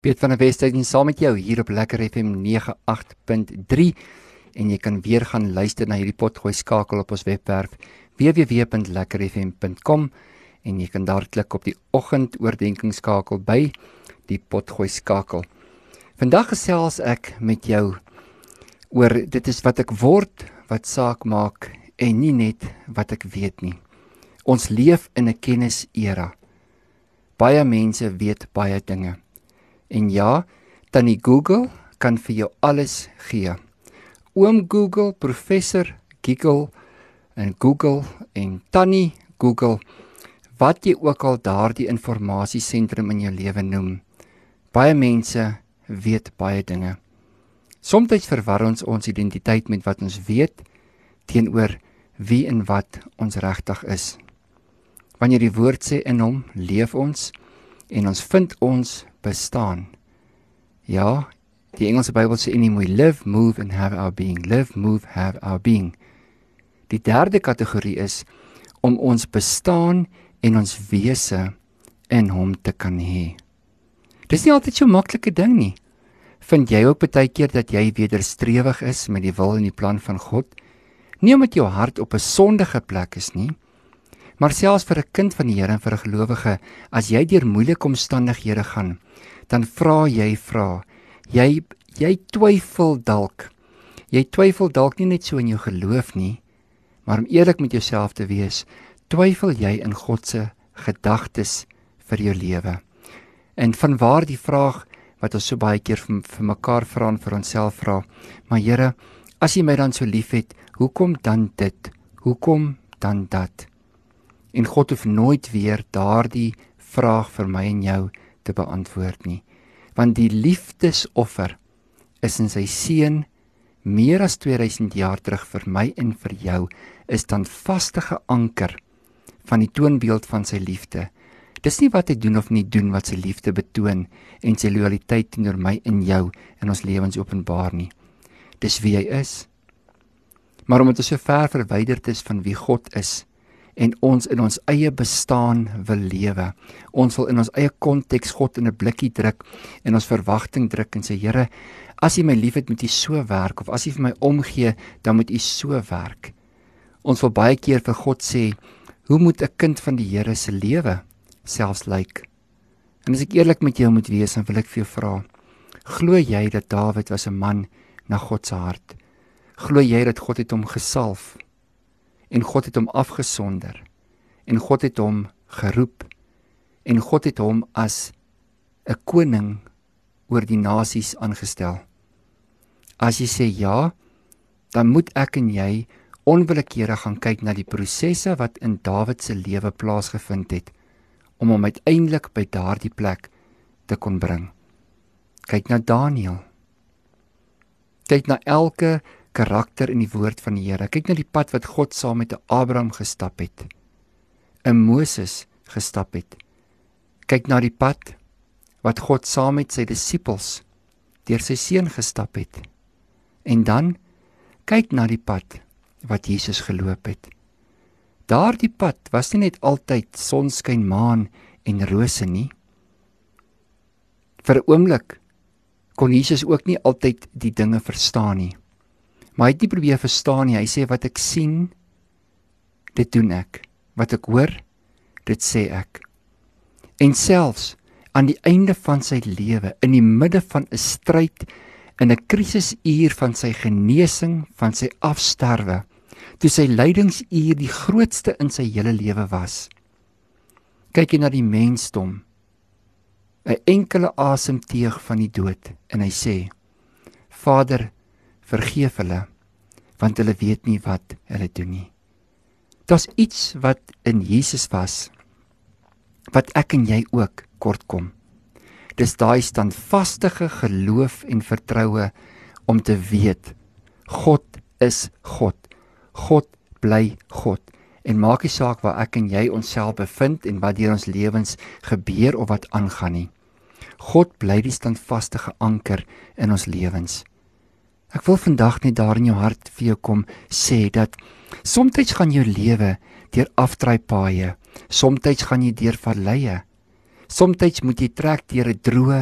Piet van der Westhuizen saam met jou hier op Lekker FM 98.3 en jy kan weer gaan luister na hierdie potgooi skakel op ons webwerf www.lekkerfm.com en jy kan daar klik op die oggendoordenkingsskakel by die potgooi skakel. Vandag gesels ek met jou oor dit is wat ek word, wat saak maak en nie net wat ek weet nie. Ons leef in 'n kennisera. Baie mense weet baie dinge. En ja, tannie Google kan vir jou alles gee. Oom Google, professor Giggle en Google en tannie Google, wat jy ook al daardie informasiesentrum in jou lewe noem. Baie mense weet baie dinge. Soms verwar ons identiteit met wat ons weet teenoor wie en wat ons regtig is. Wanneer die woord sê in hom, leef ons en ons vind ons bestaan. Ja, die Engelse Bybel sê in hom we live, move and have our being. Live, move, have our being. Die derde kategorie is om ons bestaan en ons wese in hom te kan hê. Dis nie altyd so 'n maklike ding nie. Vind jy ook baie keer dat jy wederstrewig is met die wil en die plan van God? Nie omdat jou hart op 'n sondige plek is nie, maar selfs vir 'n kind van die Here en vir 'n gelowige, as jy deur moeilike omstandighede gaan, dan vra jy Jy twyfel dalk. Jy twyfel dalk nie net so in jou geloof nie, maar om eerlik met jouself te wees, twyfel jy in God se gedagtes vir jou lewe. En vanwaar die vraag wat ons so baie keer vir mekaar vra en vir onsself vra, maar Here, as jy my dan so liefhet, hoekom dan dit? Hoekom dan dat? En God hoef nooit weer daardie vraag vir my en jou te beantwoord nie. Want die liefdesoffer is in sy seun meer as 2000 jaar terug vir my en vir jou, is dan vastige anker van die toonbeeld van sy liefde. Dis nie wat hy doen of nie doen wat sy liefde betoon en sy loyaliteit teenoor my en jou in ons lewens openbaar nie. Dis wie hy is. Maar omdat ons so ver verwyderd is van wie God is, en ons in ons eie bestaan wil lewe. Ons wil in ons eie konteks God in 'n blikkie druk en ons verwagting druk en sê, Here, as U my liefhet, moet U so werk, of as U vir my omgee, dan moet U so werk. Ons wil baie keer vir God sê, hoe moet 'n kind van die Here se lewe selfs lyk? En as ek eerlik met jou moet wees, dan wil ek vir jou vra, glo jy dat Dawid was 'n man na God se hart? Glo jy dat God het hom gesalf? En God het hom afgesonder, en God het hom geroep, en God het hom as 'n koning oor die nasies aangestel. As jy sê ja, dan moet ek en jy onwillekeurig gaan kyk na die prosesse wat in Dawid se lewe plaasgevind het, om hom uiteindelik by daardie plek te kon bring. Kyk na Daniël. Kyk na elke karakter in die woord van die Here. Kyk na die pad wat God saam met Abraham gestap het, 'n Moses gestap het. Kyk na die pad wat God saam met sy disippels deur sy seun gestap het. En dan kyk na die pad wat Jesus geloop het. Daardie pad was nie net altyd sonskyn, maan en rose nie. Vir 'n oomblik kon Jesus ook nie altyd die dinge verstaan nie. Maar hy het nie probeer verstaan nie. Hy sê, wat ek sien, dit doen ek. Wat ek hoor, dit sê ek. En selfs aan die einde van sy lewe, in die midde van 'n stryd, in 'n krisisuur van sy genesing, van sy afsterwe, toe sy lydingsuur die grootste in sy hele lewe was, kyk hy na die mensdom, 'n enkele asemteug van die dood, en hy sê, Vader, vergeef hulle, want hulle weet nie wat hulle doen nie. Daar's iets wat in Jesus was, wat ek en jy ook kort kom. Dis daai standvastige geloof en vertroue om te weet, God is God. God bly God. En maak nie saak waar ek en jy onsself bevind en wat deur ons lewens gebeur of wat aangaan nie. God bly die standvastige anker in ons lewens. Ek wil vandag net daar in jou hart vir jou kom sê dat soms gaan jou lewe deur afdraaipaaie, soms gaan jy deur valleie, soms moet jy trek deur 'n droë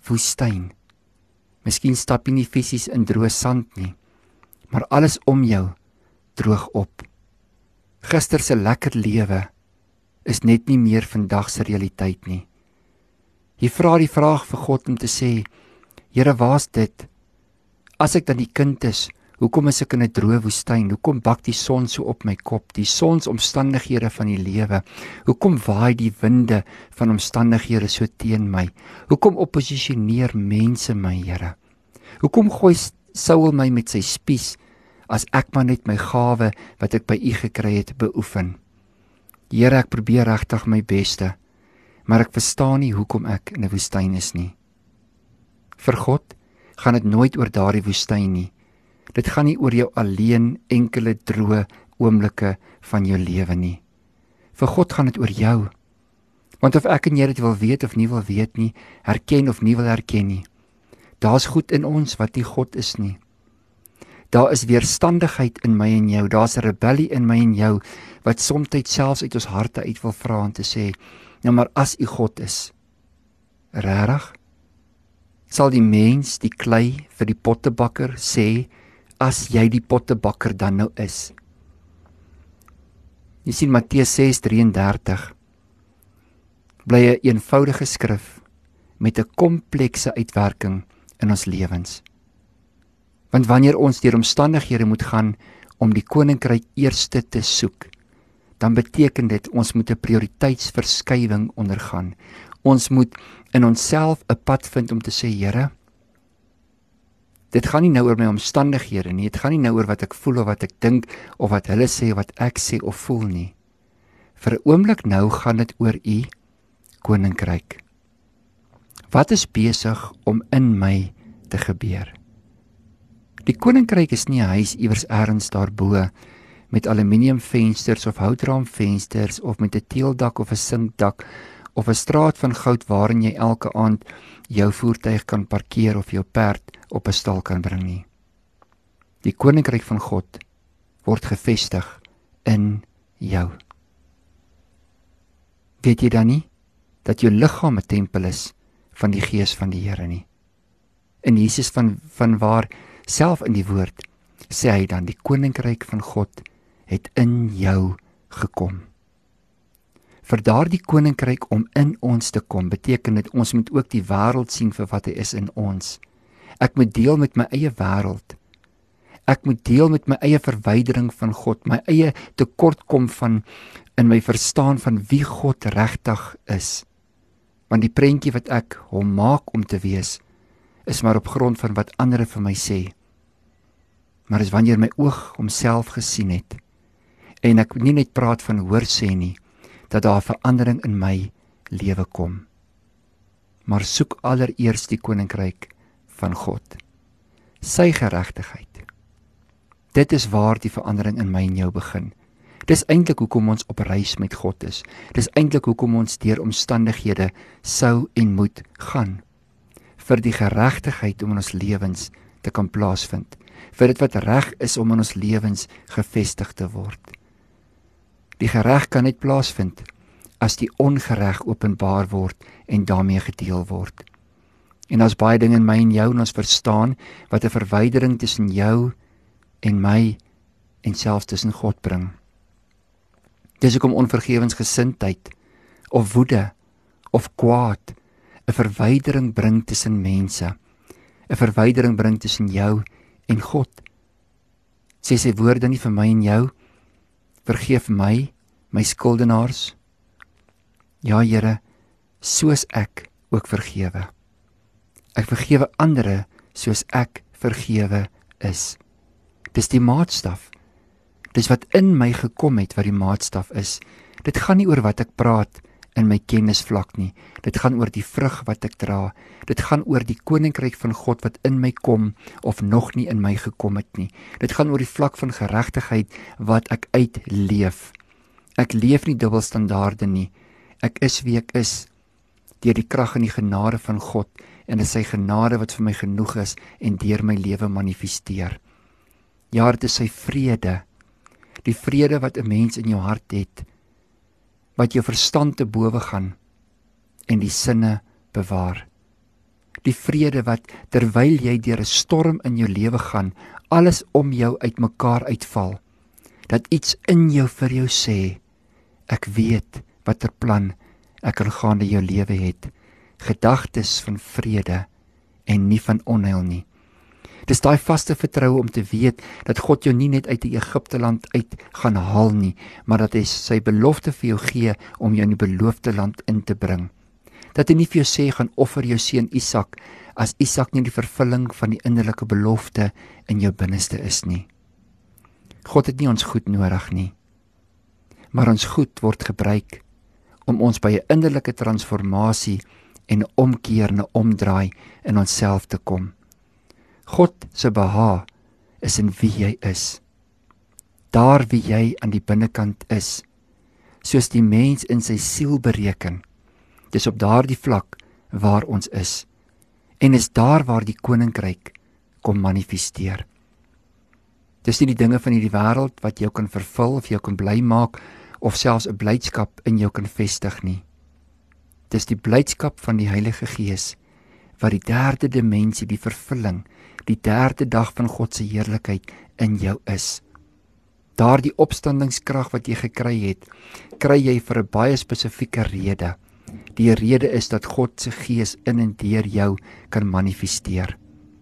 woestyn. Miskien stap jy nie fisies in droë sand nie, maar alles om jou droog op. Gister se lekker lewe is net nie meer vandag se realiteit nie. Jy vra die vraag vir God om te sê, Here, waar's dit? As ek dan die kind is, hoekom is ek in 'n droë woestyn? Hoekom bak die son so op my kop? Die sonsomstandighede van die lewe. Hoekom waai die winde van omstandighede so teen my? Hoekom opposisioneer mense my, Here? Hoekom gooi Saul my met sy spies, as ek maar net my gawe wat ek by U gekry het beoefen? Here, ek probeer regtig my beste, maar ek verstaan nie hoekom ek in 'n woestyn is nie. Vir God gaan dit nooit oor daardie woestyn nie. Dit gaan nie oor jou alleen enkele droë oomblikke van jou lewe nie. Vir God gaan dit oor jou. Want of ek en jy dit wil weet of nie wil weet nie, herken of nie wil herken nie, daar's goed in ons wat nie God is nie. Daar is weerstandigheid in my en jou, daar's 'n rebellie in my en jou, wat soms selfs uit ons harte uit wil vra en te sê, nou maar as U God is, regtig? Sal die mens, die klei vir die pottebakker sê, as jy die pottebakker dan nou is? Jy sien Matteus 6:33 bly 'n eenvoudige skrif met 'n komplekse uitwerking in ons lewens. Want wanneer ons deur omstandighede moet gaan om die koninkryk eerste te soek, dan beteken dit ons moet 'n prioriteitsverskywing ondergaan. Ons moet in onsself 'n pad vind om te sê, Here, dit gaan nie nou oor my omstandighede nie, dit gaan nie nou oor wat ek voel of wat ek dink, of wat hulle sê, of wat ek sê of voel nie. Vir 'n oomblik nou gaan dit oor U koninkryk. Wat is besig om in my te gebeur? Die koninkryk is nie 'n huis iewers ergens daarbo, met aluminiumvensters of houtraamvensters, of met 'n teeldak of 'n sinkdak, of 'n straat van goud waarin jy elke aand jou voertuig kan parkeer of jou perd op 'n stal kan bring nie. Die koninkryk van God word gevestig in jou. Weet jy dan nie dat jou liggaam 'n tempel is van die Gees van die Here nie? En Jesus van waar self in die woord sê hy dan, die koninkryk van God het in jou gekom. Vir daardie koninkryk om in ons te kom, beteken dit ons moet ook die wêreld sien vir wat hy is in ons. Ek moet deel met my eie wêreld. Ek moet deel met my eie verwydering van God, my eie tekortkom van in my verstaan van wie God regtig is. Want die prentjie wat ek hom maak om te wees, is maar op grond van wat ander vir my sê. Maar is wanneer my oog homself gesien het, en ek nie net praat van hoor sê nie, dat daar 'n verandering in my lewe kom. Maar soek allereers die koninkryk van God, sy geregtigheid. Dit is waar die verandering in my en jou begin. Dis eintlik hoekom ons op reis met God is. Dis eintlik hoekom ons deur omstandighede sou en moet gaan. Vir die geregtigheid om in ons lewens te kan plaasvind. Vir dit wat reg is om in ons lewens gevestig te word. Die gereg kan net plaasvind as die ongereg openbaar word en daarmee gedeel word. En daar's baie dinge in my en jou en ons verstaan wat 'n verwydering tussen jou en my en selfs tussen God bring. Dis hoekom onvergewensgesindheid of woede of kwaad 'n verwydering bring tussen mense, 'n verwydering bring tussen jou en God. Sê sy woorde nie vir my en jou, vergeef my skuldenaars. Ja, Here, soos ek ook vergewe. Ek vergewe ander soos ek vergewe is. Dis die maatstaf. Dis wat in my gekom het wat die maatstaf is. Dit gaan nie oor wat ek praat in my kennisvlak nie. Dit gaan oor die vrug wat ek dra. Dit gaan oor die koninkryk van God wat in my kom of nog nie in my gekom het nie. Dit gaan oor die vlak van geregtigheid wat ek uitleef. Ek leef nie dubbelstandaarde nie. Ek is wie ek is deur die krag en die genade van God, en dit is sy genade wat vir my genoeg is en deur my lewe manifesteer. Ja, dit is sy vrede. Die vrede wat 'n mens in jou hart het, wat jou verstand te bowe gaan en die sinne bewaar. Die vrede wat, terwyl jy deur 'n storm in jou lewe gaan, alles om jou uitmekaar uitval. Dat iets in jou vir jou sê, ek weet watter plan ek aangaande jou lewe het. Gedagtes van vrede en nie van onheil nie. Dis daai vaste vertroue om te weet dat God jou nie net uit die Egipte land uit gaan haal nie, maar dat hy sy belofte vir jou gee om jou in die beloofde land in te bring. Dat hy nie vir jou sê, gaan offer jou seun Isak, as Isak nie die vervulling van die innerlike belofte in jou binneste is nie. God het nie ons goed nodig nie, maar ons goed word gebruik om ons by 'n innerlike transformasie en 'n omkeer en 'n omdraai in onsself te kom. God se behaag is in wie jy is. Daar wie jy aan die binnekant is, soos die mens in sy siel bereken. Dis op daardie vlak waar ons is. En is daar waar die koninkryk kom manifesteer. Dis nie die dinge van hierdie wêreld wat jou kan vervul of jou kan bly maak of selfs 'n blydskap in jou kan vestig nie. Dis die blydskap van die Heilige Gees wat die derde dimensie, die vervulling, die derde dag van God se heerlikheid in jou is. Daardie opstandingskrag wat jy gekry het, kry jy vir 'n baie spesifieke rede. Die rede is dat God se Gees in en deur jou kan manifesteer.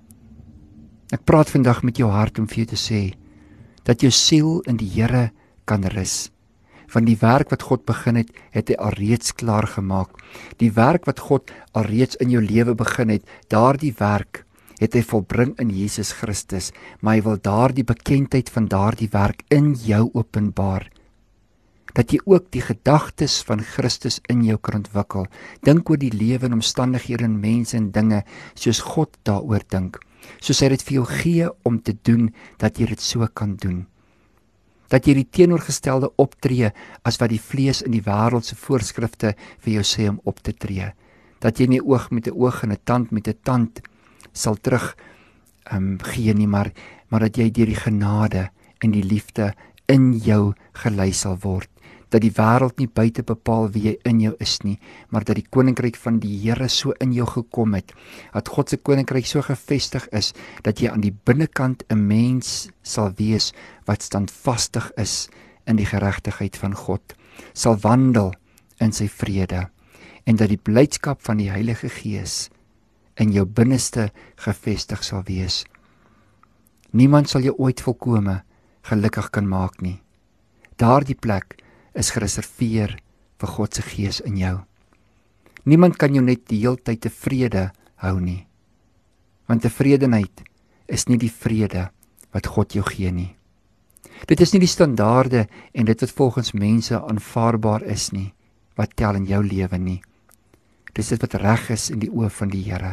Ek praat vandag met jou hart om vir jou te sê dat jou siel in die Here kan rus. Van die werk wat God begin het, het hy alreeds klaar gemaak. Die werk wat God alreeds in jou lewe begin het, daardie werk het hy volbring in Jesus Christus, maar hy wil daardie bekendheid van daardie werk in jou openbaar. Dat jy ook die gedagtes van Christus in jou kan ontwikkel. Dink oor die lewe en omstandighede en mense en dinge soos God daaroor dink. Soos hy dit vir jou gee om te doen, dat jy dit so kan doen. Dat jy die teenoorgestelde optree as wat die vlees in die wêreld se voorskrifte vir jou sê om op te tree. Dat jy nie oog met 'n oog en 'n tand met 'n tand sal terug gee nie, maar dat jy deur die genade en die liefde in jou gelei sal word. Dat die wêreld nie buite bepaal wie jy in jou is nie, maar dat die koninkryk van die Here so in jou gekom het, dat God se koninkryk so gevestig is, dat jy aan die binnekant 'n mens sal wees wat standvastig is in die geregtigheid van God, sal wandel in sy vrede, en dat die blydskap van die Heilige Gees in jou binneste gevestig sal wees. Niemand sal jou ooit volkome gelukkig kan maak nie. Daardie plek is gereserveer vir God se Gees in jou. Niemand kan jou net die hele tyd tevrede hou nie. Want tevredenheid is nie die vrede wat God jou gee nie. Dit is nie die standaarde en dit wat volgens mense aanvaarbaar is nie, wat tel in jou lewe nie. Dis dit wat reg is in die oë van die Here.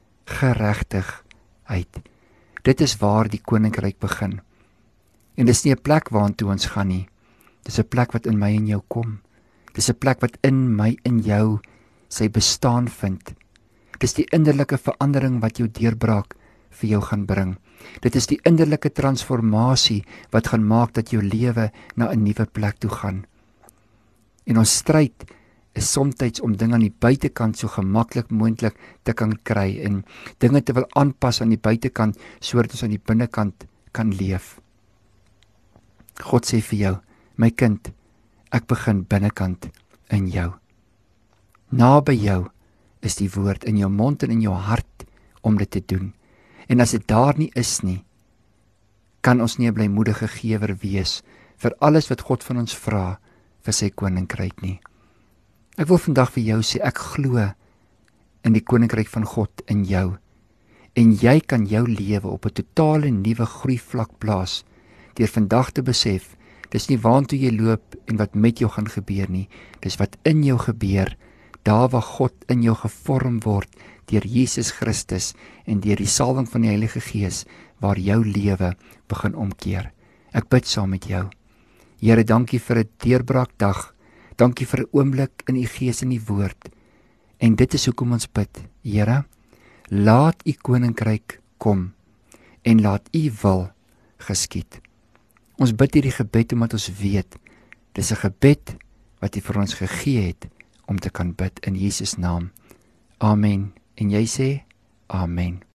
Geregtigheid. Dit is waar die koninkryk begin. En dis nie 'n plek waartoe ons gaan nie. Dis 'n plek wat in my en jou kom. Dis 'n plek wat in my en jou sy bestaan vind. Dis die innerlike verandering wat jou deurbraak vir jou gaan bring. Dit is die innerlike transformasie wat gaan maak dat jou lewe na 'n nuwe plek toe gaan. En ons stryd is soms om dinge aan die buitekant so gemaklik moontlik te kan kry en dinge te wil aanpas aan die buitekant sodat ons aan die binnekant kan leef. God sê vir jou, my kind, ek begin binnekant in jou. Naby jou is die woord in jou mond en in jou hart om dit te doen. En as dit daar nie is nie, kan ons nie 'n blymoedige gewer wees vir alles wat God van ons vra vir sy koninkryk nie. Ek wil vandag vir jou sê, ek glo in die koninkryk van God in jou. En jy kan jou lewe op 'n totale nuwe groeivlak plaas deur vandag te besef, dis nie waartoe jy loop en wat met jou gaan gebeur nie, dis wat in jou gebeur, daar waar God in jou gevorm word deur Jesus Christus en deur die salwing van die Heilige Gees, waar jou lewe begin omkeer. Ek bid saam met jou. Here, dankie vir 'n deurbraakdag. Dankie vir 'n oomblik in u Gees en die woord. En dit is hoekom ons bid. Here, laat u koninkryk kom en laat u wil geskied. Ons bid hierdie gebed omdat ons weet, dis 'n gebed wat u vir ons gegee het om te kan bid in Jesus naam. Amen. En jy sê Amen.